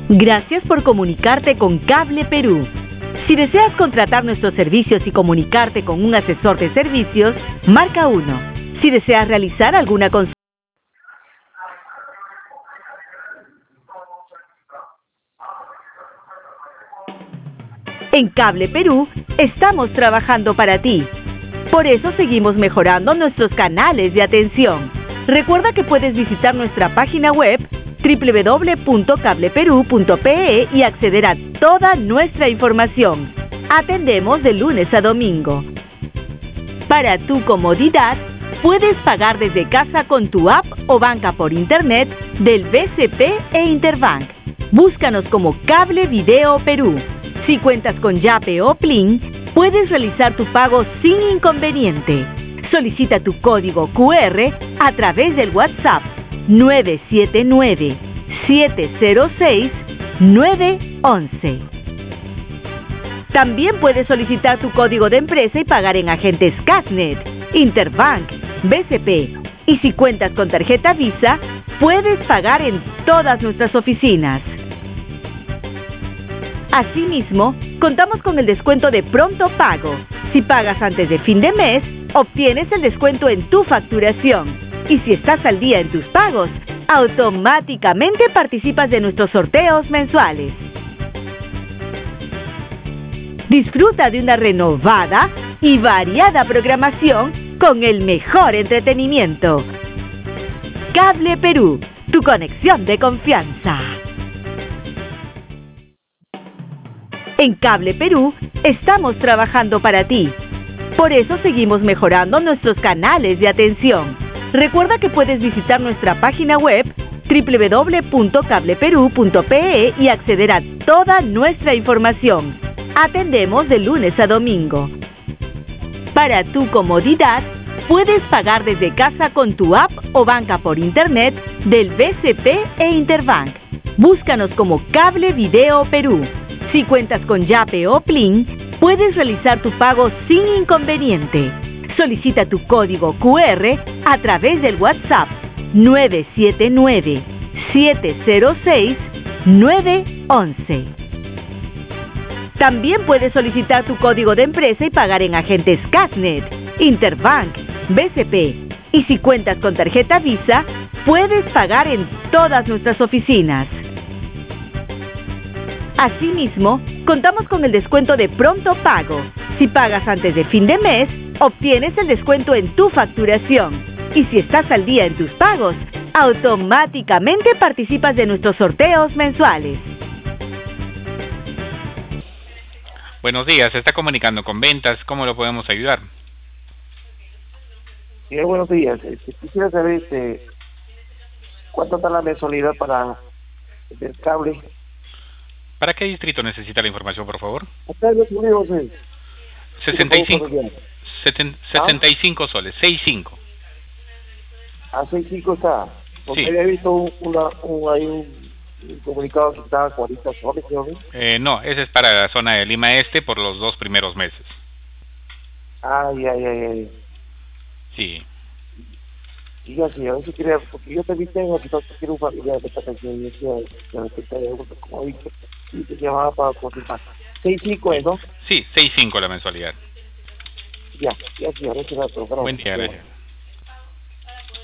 Gracias por comunicarte con Cable Perú. Si deseas contratar nuestros servicios y comunicarte con un asesor de servicios, marca 1. Si deseas realizar alguna consulta, en Cable Perú estamos trabajando para ti. Por eso seguimos mejorando nuestros canales de atención. Recuerda que puedes visitar nuestra página web www.cableperú.pe y acceder a toda nuestra información. Atendemos de lunes a domingo. Para tu comodidad, puedes pagar desde casa con tu app o banca por internet del BCP e Interbank. Búscanos como Cable Video Perú. Si cuentas con Yape o Plin, puedes realizar tu pago sin inconveniente. Solicita tu código QR a través del WhatsApp 979-706-911. También puedes solicitar tu código de empresa y pagar en agentes Casnet, Interbank, BCP. Y si cuentas con tarjeta Visa, puedes pagar en todas nuestras oficinas. Asimismo, contamos con el descuento de pronto pago. Si pagas antes de fin de mes, obtienes el descuento en tu facturación. Y si estás al día en tus pagos, automáticamente participas de nuestros sorteos mensuales. Disfruta de una renovada y variada programación con el mejor entretenimiento. Cable Perú, tu conexión de confianza. En Cable Perú estamos trabajando para ti. Por eso seguimos mejorando nuestros canales de atención. Recuerda que puedes visitar nuestra página web www.cableperú.pe y acceder a toda nuestra información. Atendemos de lunes a domingo. Para tu comodidad, puedes pagar desde casa con tu app o banca por internet del BCP e Interbank. Búscanos como Cable Video Perú. Si cuentas con Yape o Plin, puedes realizar tu pago sin inconveniente. Solicita tu código QR a través del WhatsApp 979-706-911. También puedes solicitar tu código de empresa y pagar en agentes Casnet, Interbank, BCP. Y si cuentas con tarjeta Visa, puedes pagar en todas nuestras oficinas. Asimismo, contamos con el descuento de pronto pago. Si pagas antes de fin de mes, obtienes el descuento en tu facturación. Y si estás al día en tus pagos, automáticamente participas de nuestros sorteos mensuales. Buenos días, se está comunicando con ventas. ¿Cómo lo podemos ayudar? Sí, buenos días. Quisiera saber cuánto está la mensualidad para el cable. ¿Para qué distrito necesita la información, por favor? Acá en los Unidos, 65 soles, 65. A 65 está. Porque Sí. había visto un comunicado que estaba 40 soles, creo. No, ese es para la zona de Lima Este por los 2 primeros meses. Ay. Sí. Y yo sí, a ver si quería, porque yo también tengo que quiero un familiar que está aquí en la ciudad, que está de como dije, y te llamaba para consultar. 65 es, ¿no? Sí, 6.5 la mensualidad. Ya, sí, ahora será el programa. Buen día, gracias.